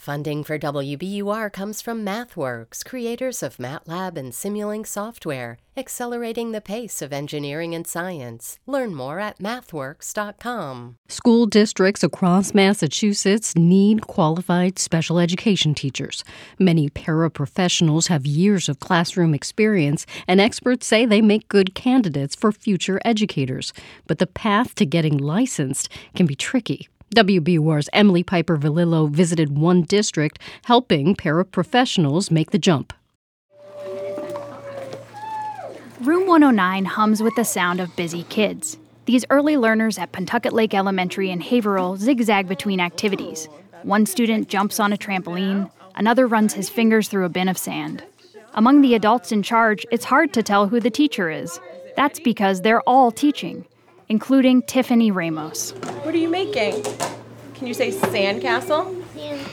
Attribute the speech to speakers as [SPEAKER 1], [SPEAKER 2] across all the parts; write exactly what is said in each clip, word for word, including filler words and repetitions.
[SPEAKER 1] Funding for W B U R comes from MathWorks, creators of MATLAB and Simulink software, accelerating the pace of engineering and science. Learn more at mathworks dot com.
[SPEAKER 2] School districts across Massachusetts need qualified special education teachers. Many paraprofessionals have years of classroom experience, and experts say they make good candidates for future educators. But the path to getting licensed can be tricky. W B U R's Emily Piper Valillo visited one district, helping paraprofessionals make the jump.
[SPEAKER 3] Room one oh nine hums with the sound of busy kids. These early learners at Pentucket Lake Elementary in Haverhill zigzag between activities. One student jumps on a trampoline, another runs his fingers through a bin of sand. Among the adults in charge, it's hard to tell who the teacher is. That's because they're all teaching, including Tiffany Ramos.
[SPEAKER 4] What are you making? Can you say sandcastle?
[SPEAKER 5] Sand.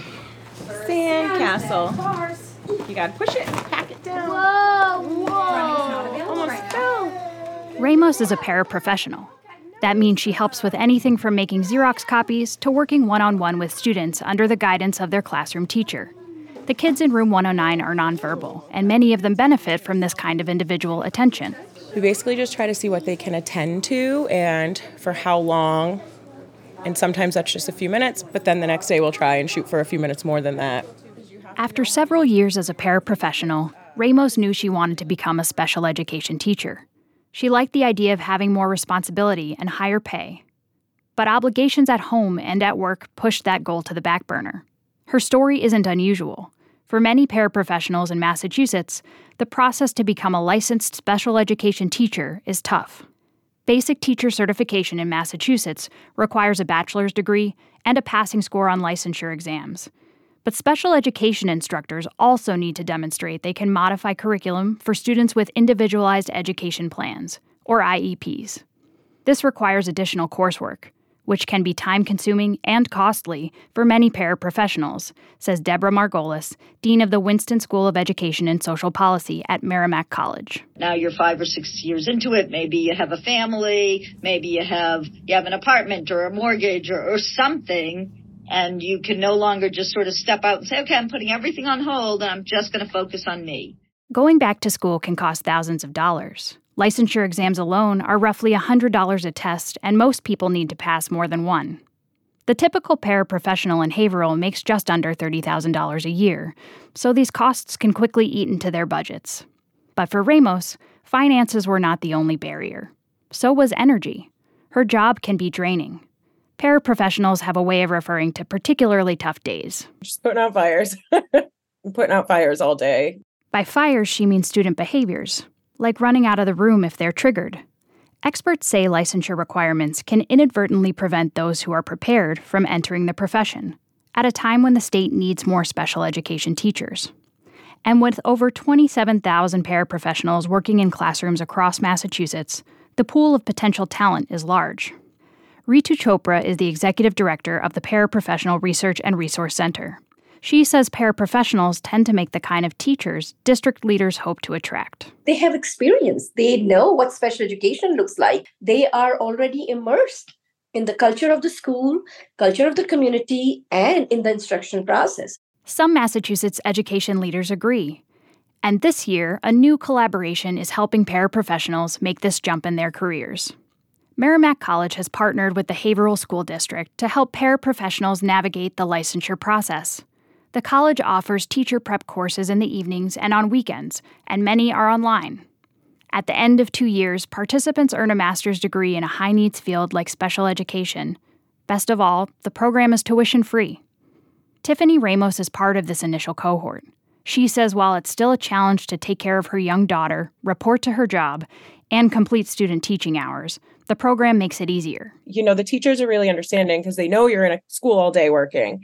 [SPEAKER 4] Sandcastle. You gotta push it and pack it down.
[SPEAKER 5] Whoa, whoa.
[SPEAKER 4] Almost fell.
[SPEAKER 3] Ramos is a paraprofessional. That means she helps with anything from making Xerox copies to working one-on-one with students under the guidance of their classroom teacher. The kids in room one oh nine are nonverbal, and many of them benefit from this kind of individual attention.
[SPEAKER 4] We basically just try to see what they can attend to and for how long. And sometimes that's just a few minutes, but then the next day we'll try and shoot for a few minutes more than that.
[SPEAKER 3] After several years as a paraprofessional, Ramos knew she wanted to become a special education teacher. She liked the idea of having more responsibility and higher pay. But obligations at home and at work pushed that goal to the back burner. Her story isn't unusual. For many paraprofessionals in Massachusetts, the process to become a licensed special education teacher is tough. Basic teacher certification in Massachusetts requires a bachelor's degree and a passing score on licensure exams. But special education instructors also need to demonstrate they can modify curriculum for students with individualized education plans, or I E Ps. This requires additional coursework, which can be time-consuming and costly for many paraprofessionals, says Deborah Margolis, Dean of the Winston School of Education and Social Policy at Merrimack College.
[SPEAKER 6] Now you're five or six years into it. Maybe you have a family, maybe you have you have an apartment or a mortgage or, or something, and you can no longer just sort of step out and say, okay, I'm putting everything on hold and I'm just going to focus on me.
[SPEAKER 3] Going back to school can cost thousands of dollars. Licensure exams alone are roughly one hundred dollars a test, and most people need to pass more than one. The typical paraprofessional in Haverhill makes just under thirty thousand dollars a year, so these costs can quickly eat into their budgets. But for Ramos, finances were not the only barrier. So was energy. Her job can be draining. Paraprofessionals have a way of referring to particularly tough days.
[SPEAKER 4] Just putting out fires. I'm putting out fires all day.
[SPEAKER 3] By fires, she means student behaviors, like running out of the room if they're triggered. Experts say licensure requirements can inadvertently prevent those who are prepared from entering the profession, at a time when the state needs more special education teachers. And with over twenty-seven thousand paraprofessionals working in classrooms across Massachusetts, the pool of potential talent is large. Ritu Chopra is the executive director of the Paraprofessional Research and Resource Center. She says paraprofessionals tend to make the kind of teachers district leaders hope to attract.
[SPEAKER 7] They have experience. They know what special education looks like. They are already immersed in the culture of the school, culture of the community, and in the instruction process.
[SPEAKER 3] Some Massachusetts education leaders agree. And this year, a new collaboration is helping paraprofessionals make this jump in their careers. Merrimack College has partnered with the Haverhill School District to help paraprofessionals navigate the licensure process. The college offers teacher prep courses in the evenings and on weekends, and many are online. At the end of two years, participants earn a master's degree in a high-needs field like special education. Best of all, the program is tuition-free. Tiffany Ramos is part of this initial cohort. She says while it's still a challenge to take care of her young daughter, report to her job, and complete student teaching hours, the program makes it easier.
[SPEAKER 4] You know, the teachers are really understanding because they know you're in a school all day working.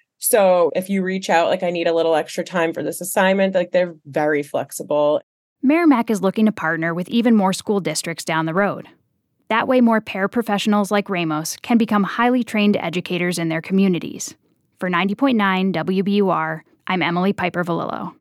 [SPEAKER 4] So if you reach out, like, I need a little extra time for this assignment, like, they're very flexible.
[SPEAKER 3] Merrimack is looking to partner with even more school districts down the road. That way, more paraprofessionals like Ramos can become highly trained educators in their communities. For ninety point nine W B U R, I'm Emily Piper Valillo.